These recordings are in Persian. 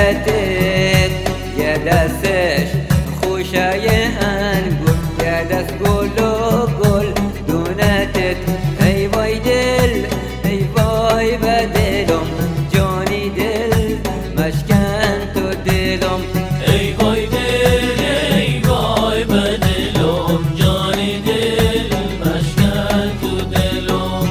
دارتت یه دستش خوشای انگور یه دست گل و گل دونتت ای وای دل ای وای به دلم جانی دل مشکن تو دلم ای وای دل ای وای به دلم جانی دل مشکن تو دلم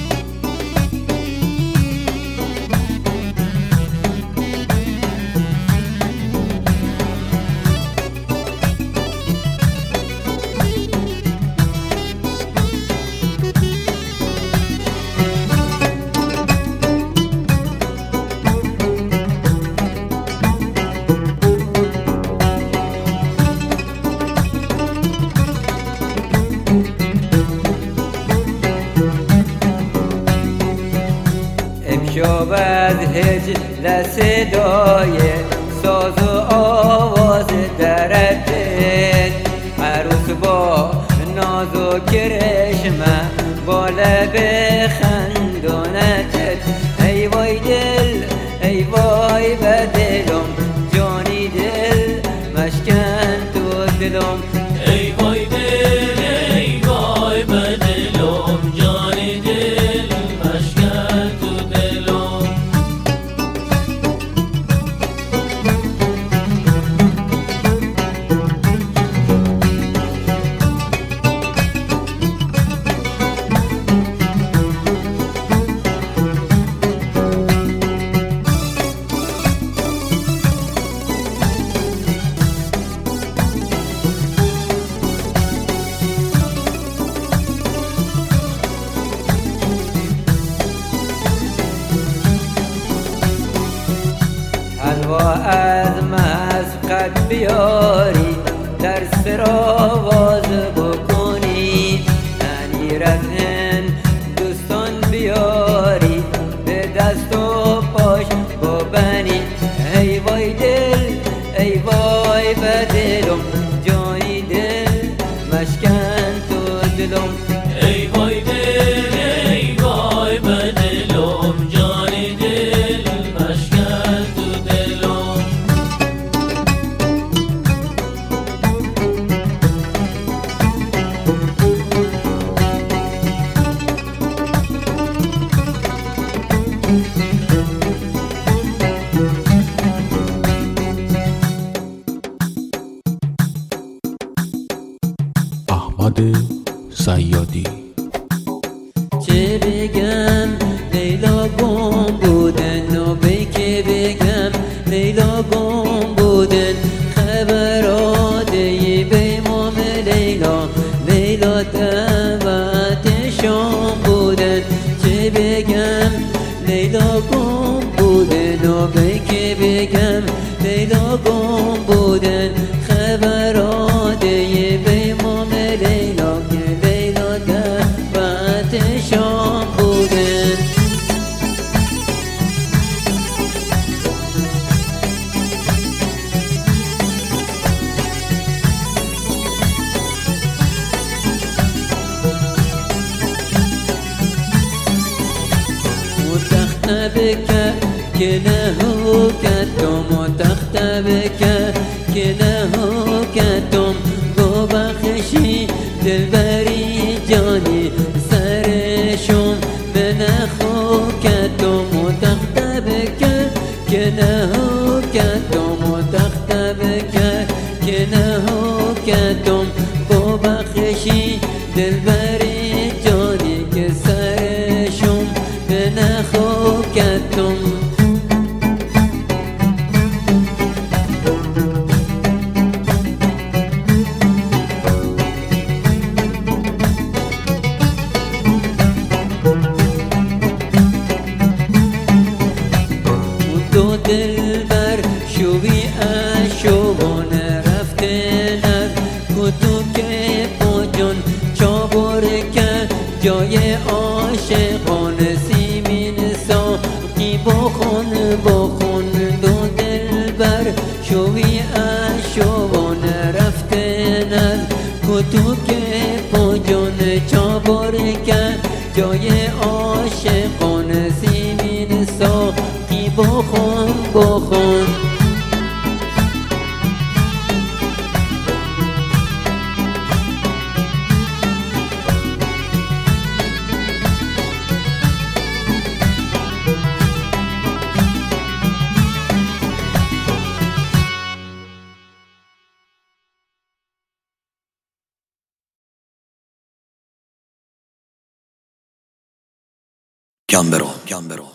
امشب از هجل صدای ساز و آواز درتت عروس با ناز و کرشمه با لب خندانتت ای وای دل ای وای به دلم جانی دل مشکن تو دلم ای وای دل ای وای به دلم جانی دل مشکن تو دلم حلوا از مسقط بیاری در سراواز بکنی ننیر از هندوستان بیاری به دست و پاش ببنی ای وای دل ای وای به دلم جانی دل مشکن تو دلم ای وای دل ای وای به دلم جانی دل مشکن تو دلم احمد صیادی چه بگم لیلا گم بودن نوبه که بگم لیلا گم بودن خبر آده به امام لیلا لیلا دعوت شام بودن چه بگم لیلا گم بودن نوبه که بگم لیلا گم بودن خبر آده به امام لیلا که لیلا دعوت شام بودن متختبك كنهوكتم متختبك كنهوكتم گو بخشی دلبری جانی سرشم بنخوکتم متختبك كنهوكتم متختبك كنهوكتم گو بخشی دلبری جانی که سرشم بنخوکتم دو دلبر شوی اشوبانه رفته نر کتو که پاجان چابر که جای عاشقان سیمین ساقی بخون بخون دو دلبر شوی اشوبانه رفته نر کتو که پاجان چابر که جای عاشقان سیمین ساقی بخون بخون گمبرو